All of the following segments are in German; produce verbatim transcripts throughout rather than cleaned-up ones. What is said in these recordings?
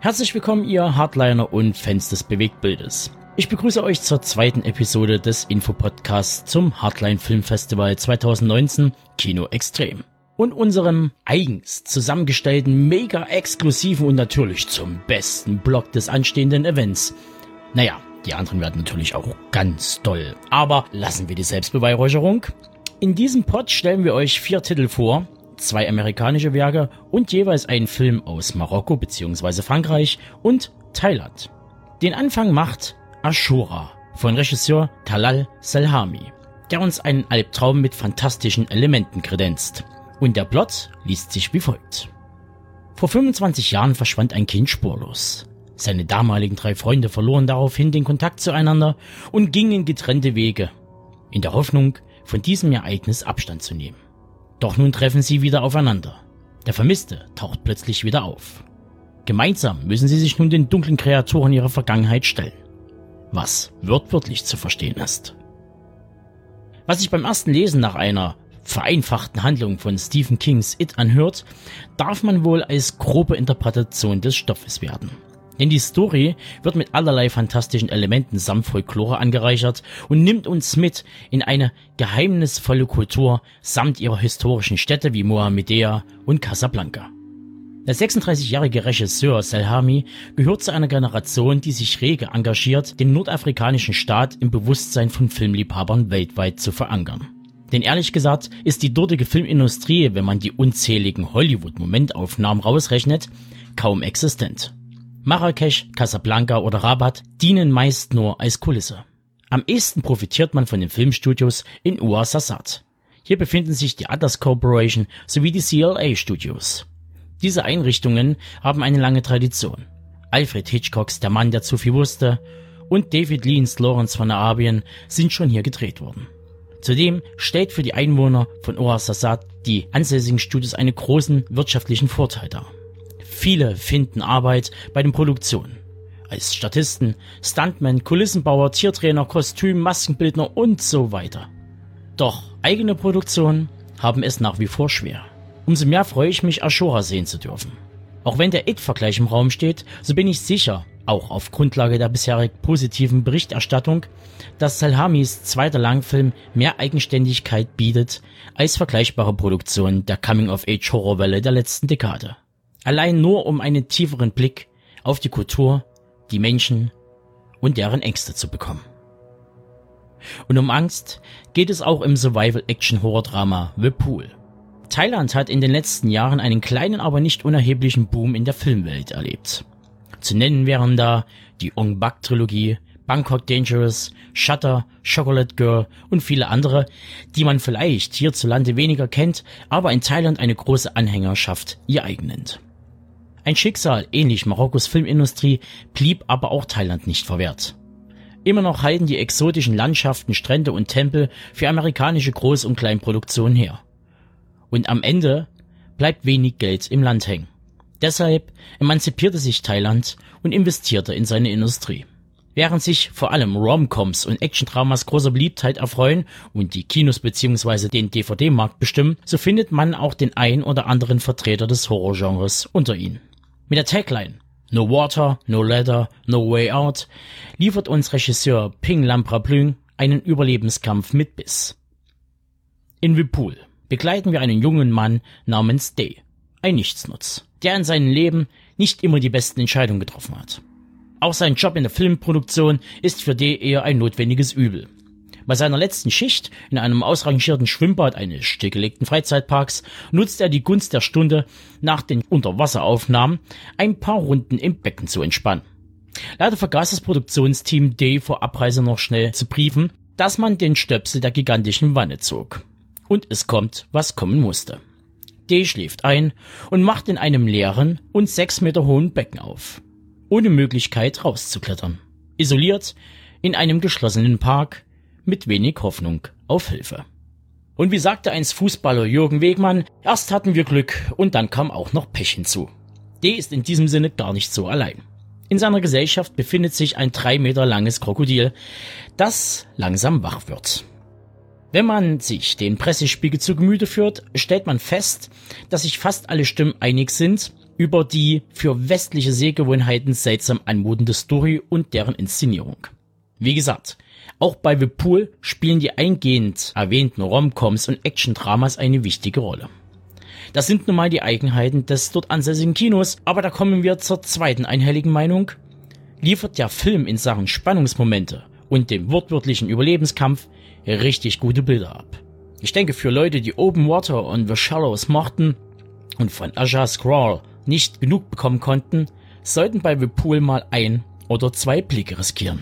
Herzlich willkommen, ihr Hardliner und Fans des Bewegtbildes. Ich begrüße euch zur zweiten Episode des Infopodcasts zum Hardline Film Festival zwanzig neunzehn Kino Extrem und unserem eigens zusammengestellten, mega exklusiven und natürlich zum besten Blog des anstehenden Events. Naja, die anderen werden natürlich auch ganz toll, aber lassen wir die Selbstbeweihräucherung. In diesem Pod stellen wir euch vier Titel vor, zwei amerikanische Werke und jeweils einen Film aus Marokko bzw. Frankreich und Thailand. Den Anfang macht Ashura von Regisseur Talal Selhami, der uns einen Albtraum mit fantastischen Elementen kredenzt. Und der Plot liest sich wie folgt. Vor fünfundzwanzig Jahren verschwand ein Kind spurlos. Seine damaligen drei Freunde verloren daraufhin den Kontakt zueinander und gingen getrennte Wege, in der Hoffnung, von diesem Ereignis Abstand zu nehmen. Doch nun treffen sie wieder aufeinander. Der Vermisste taucht plötzlich wieder auf. Gemeinsam müssen sie sich nun den dunklen Kreaturen ihrer Vergangenheit stellen. Was wörtlich zu verstehen ist. Was sich beim ersten Lesen nach einer vereinfachten Handlung von Stephen Kings It anhört, darf man wohl als grobe Interpretation des Stoffes werden. Denn die Story wird mit allerlei fantastischen Elementen samt Folklore angereichert und nimmt uns mit in eine geheimnisvolle Kultur samt ihrer historischen Städte wie Mohammedia und Casablanca. Der sechsunddreißigjährige Regisseur Selhami gehört zu einer Generation, die sich rege engagiert, den nordafrikanischen Staat im Bewusstsein von Filmliebhabern weltweit zu verankern. Denn ehrlich gesagt ist die dortige Filmindustrie, wenn man die unzähligen Hollywood-Momentaufnahmen rausrechnet, kaum existent. Marrakesch, Casablanca oder Rabat dienen meist nur als Kulisse. Am ehesten profitiert man von den Filmstudios in Ouarzazate. Hier befinden sich die Atlas Corporation sowie die C L A Studios. Diese Einrichtungen haben eine lange Tradition. Alfred Hitchcocks Der Mann, der zu viel wusste und David Leans Lawrence von Arabien sind schon hier gedreht worden. Zudem stellt für die Einwohner von Ouarzazate die ansässigen Studios einen großen wirtschaftlichen Vorteil dar. Viele finden Arbeit bei den Produktionen. Als Statisten, Stuntmen, Kulissenbauer, Tiertrainer, Kostüm, Maskenbildner und so weiter. Doch eigene Produktionen haben es nach wie vor schwer. Umso mehr freue ich mich, Ashura sehen zu dürfen. Auch wenn der It-Vergleich im Raum steht, so bin ich sicher, auch auf Grundlage der bisherig positiven Berichterstattung, dass Selhamis zweiter Langfilm mehr Eigenständigkeit bietet als vergleichbare Produktionen der Coming-of-Age-Horrorwelle der letzten Dekade. Allein nur um einen tieferen Blick auf die Kultur, die Menschen und deren Ängste zu bekommen. Und um Angst geht es auch im Survival-Action-Horror-Drama The Pool. Thailand hat in den letzten Jahren einen kleinen, aber nicht unerheblichen Boom in der Filmwelt erlebt. Zu nennen wären da die Ong Bak-Trilogie, Bangkok Dangerous, Shutter, Chocolate Girl und viele andere, die man vielleicht hierzulande weniger kennt, aber in Thailand eine große Anhängerschaft ihr eigen nennt. Ein Schicksal, ähnlich Marokkos Filmindustrie, blieb aber auch Thailand nicht verwehrt. Immer noch halten die exotischen Landschaften, Strände und Tempel für amerikanische Groß- und Kleinproduktionen her. Und am Ende bleibt wenig Geld im Land hängen. Deshalb emanzipierte sich Thailand und investierte in seine Industrie. Während sich vor allem Rom-Coms und Action-Dramas großer Beliebtheit erfreuen und die Kinos bzw. den D V D-Markt bestimmen, so findet man auch den ein oder anderen Vertreter des Horrorgenres unter ihnen. Mit der Tagline No Water, No Ladder, No Way Out liefert uns Regisseur Phing Lam Praplyng einen Überlebenskampf mit Biss. In The Pool begleiten wir einen jungen Mann namens Day, ein Nichtsnutz, der in seinem Leben nicht immer die besten Entscheidungen getroffen hat. Auch sein Job in der Filmproduktion ist für Day eher ein notwendiges Übel. Bei seiner letzten Schicht in einem ausrangierten Schwimmbad eines stillgelegten Freizeitparks nutzt er die Gunst der Stunde, nach den Unterwasseraufnahmen ein paar Runden im Becken zu entspannen. Leider vergaß das Produktionsteam Day vor Abreise noch schnell zu briefen, dass man den Stöpsel der gigantischen Wanne zog. Und es kommt, was kommen musste. Day schläft ein und macht in einem leeren und sechs Meter hohen Becken auf, ohne Möglichkeit rauszuklettern. Isoliert in einem geschlossenen Park mit wenig Hoffnung auf Hilfe. Und wie sagte einst Fußballer Jürgen Wegmann, erst hatten wir Glück und dann kam auch noch Pech hinzu. Day ist in diesem Sinne gar nicht so allein. In seiner Gesellschaft befindet sich ein drei Meter langes Krokodil, das langsam wach wird. Wenn man sich den Pressespiegel zu Gemüte führt, stellt man fest, dass sich fast alle Stimmen einig sind, über die für westliche Sehgewohnheiten seltsam anmutende Story und deren Inszenierung. Wie gesagt, auch bei The Pool spielen die eingehend erwähnten Rom-Coms und Action-Dramas eine wichtige Rolle. Das sind nun mal die Eigenheiten des dort ansässigen Kinos, aber da kommen wir zur zweiten einhelligen Meinung. Liefert der Film in Sachen Spannungsmomente und dem wortwörtlichen Überlebenskampf richtig gute Bilder ab. Ich denke, für Leute, die Open Water und The Shallows mochten und von Aja Scrawl nicht genug bekommen konnten, sollten bei The Pool mal ein oder zwei Blicke riskieren.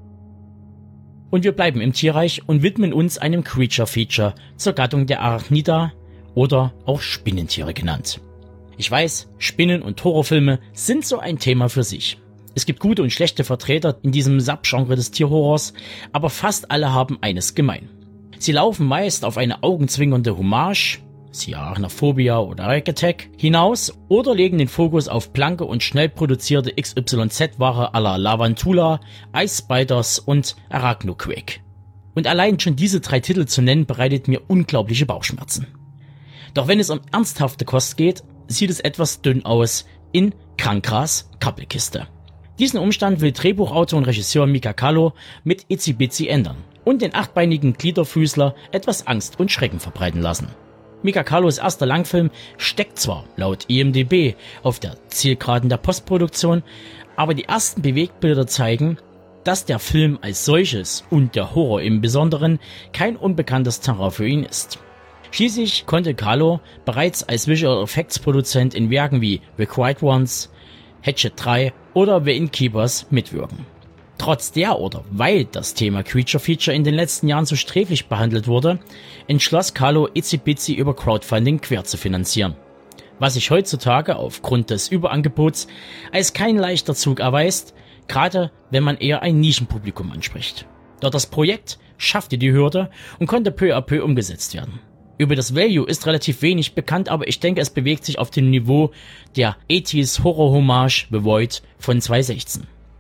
Und wir bleiben im Tierreich und widmen uns einem Creature-Feature zur Gattung der Arachnida oder auch Spinnentiere genannt. Ich weiß, Spinnen- und Horrorfilme sind so ein Thema für sich. Es gibt gute und schlechte Vertreter in diesem Subgenre des Tierhorrors, aber fast alle haben eines gemein. Sie laufen meist auf eine augenzwinkernde Hommage, siehe Arachnophobia oder Rack Attack, hinaus oder legen den Fokus auf blanke und schnell produzierte X Y Z-Ware à la Lavantula, Ice Spiders und Arachnoquake. Und allein schon diese drei Titel zu nennen, bereitet mir unglaubliche Bauchschmerzen. Doch wenn es um ernsthafte Kost geht, sieht es etwas dünn aus in Krankras Kappelkiste. Diesen Umstand will Drehbuchautor und Regisseur Mika Kalo mit Itsy Bitsy ändern und den achtbeinigen Gliederfüßler etwas Angst und Schrecken verbreiten lassen. Mika Kalos erster Langfilm steckt zwar laut I M D B auf der Zielgeraden der Postproduktion, aber die ersten Bewegtbilder zeigen, dass der Film als solches und der Horror im Besonderen kein unbekanntes Terrain für ihn ist. Schließlich konnte Kalo bereits als Visual Effects Produzent in Werken wie The Quiet Ones, Hatchet drei oder The Innkeepers mitwirken. Trotz der oder weil das Thema Creature Feature in den letzten Jahren so sträflich behandelt wurde, entschloss Kalo Itsy Bitsy über Crowdfunding quer zu finanzieren. Was sich heutzutage aufgrund des Überangebots als kein leichter Zug erweist, gerade wenn man eher ein Nischenpublikum anspricht. Doch das Projekt schaffte die Hürde und konnte peu à peu umgesetzt werden. Über das Value ist relativ wenig bekannt, aber ich denke, es bewegt sich auf dem Niveau der achtziger Horror-Hommage The Void von zwanzig sechzehn.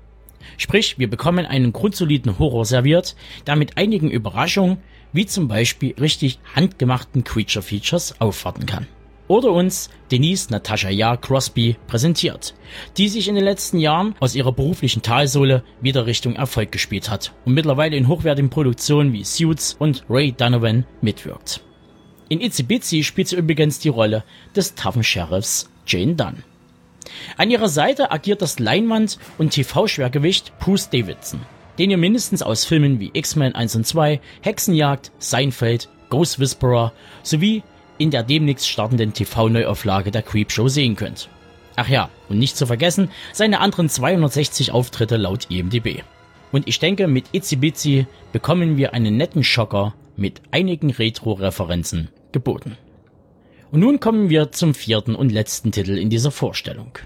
Sprich, wir bekommen einen grundsoliden Horror serviert, der mit einigen Überraschungen, wie zum Beispiel richtig handgemachten Creature-Features, aufwarten kann. Oder uns Denise Natasha Yar Crosby präsentiert, die sich in den letzten Jahren aus ihrer beruflichen Talsohle wieder Richtung Erfolg gespielt hat und mittlerweile in hochwertigen Produktionen wie Suits und Ray Donovan mitwirkt. In Itsy Bitsy spielt sie übrigens die Rolle des taffen Sheriffs Jane Dunn. An ihrer Seite agiert das Leinwand- und T V-Schwergewicht Bruce Davidson, den ihr mindestens aus Filmen wie X-Men eins und zwei, Hexenjagd, Seinfeld, Ghost Whisperer sowie in der demnächst startenden T V-Neuauflage der Creepshow sehen könnt. Ach ja, und nicht zu vergessen, seine anderen zweihundertsechzig Auftritte laut I M D B. Und ich denke, mit Itsy Bitsy bekommen wir einen netten Schocker mit einigen Retro-Referenzen geboten. Und nun kommen wir zum vierten und letzten Titel in dieser Vorstellung.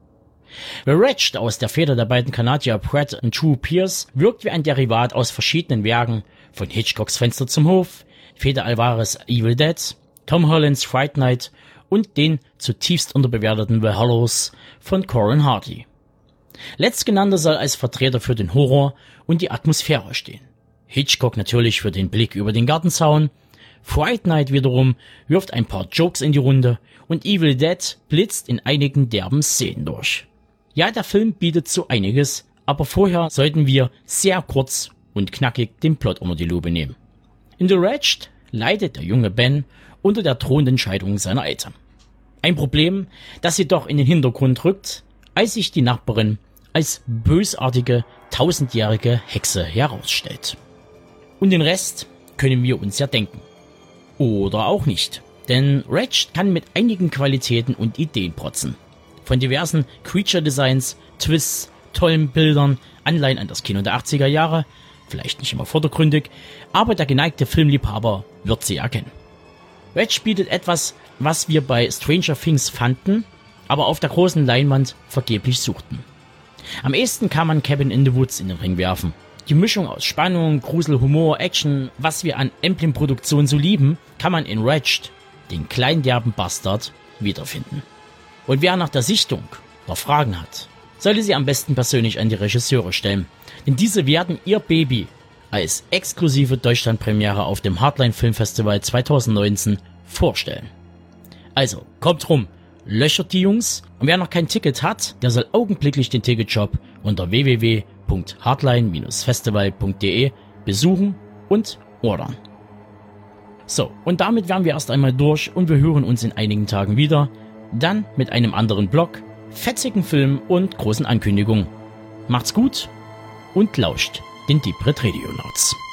The Wretched aus der Feder der beiden Kanadier Pratt und Drew Pearce wirkt wie ein Derivat aus verschiedenen Werken, von Hitchcocks Fenster zum Hof, Fede Alvarez Evil Dead, Tom Hollands Fright Night und den zutiefst unterbewerteten The Hollows von Corin Hardy. Letztgenannter soll als Vertreter für den Horror und die Atmosphäre stehen. Hitchcock natürlich für den Blick über den Gartenzaun, Fright Night wiederum wirft ein paar Jokes in die Runde und Evil Dead blitzt in einigen derben Szenen durch. Ja, der Film bietet so einiges, aber vorher sollten wir sehr kurz und knackig den Plot unter die Lupe nehmen. In The Wretched leidet der junge Ben unter der drohenden Scheidung seiner Eltern. Ein Problem, das jedoch in den Hintergrund rückt, als sich die Nachbarin als bösartige, tausendjährige Hexe herausstellt. Und den Rest können wir uns ja denken. Oder auch nicht, denn Wretched kann mit einigen Qualitäten und Ideen protzen. Von diversen Creature-Designs, Twists, tollen Bildern, Anleihen an das Kino der achtziger Jahre, vielleicht nicht immer vordergründig, aber der geneigte Filmliebhaber wird sie erkennen. Wretched bietet etwas, was wir bei Stranger Things fanden, aber auf der großen Leinwand vergeblich suchten. Am ehesten kann man Cabin in the Woods in den Ring werfen. Die Mischung aus Spannung, Grusel, Humor, Action, was wir an Emblem-Produktionen so lieben, kann man in Wretched, den kleinen derben Bastard, wiederfinden. Und wer nach der Sichtung noch Fragen hat, sollte sie am besten persönlich an die Regisseure stellen, denn diese werden ihr Baby als exklusive Deutschlandpremiere auf dem Hardline Film Festival zwanzig neunzehn vorstellen. Also, kommt rum löchert die Jungs. Und wer noch kein Ticket hat, der soll augenblicklich den Ticketshop unter w w w punkt hardline Bindestrich festival punkt de besuchen und ordern. So, und damit wären wir erst einmal durch und wir hören uns in einigen Tagen wieder. Dann mit einem anderen Blog, fetzigen Film und großen Ankündigungen. Macht's gut und lauscht den Deep Red Radio Notes.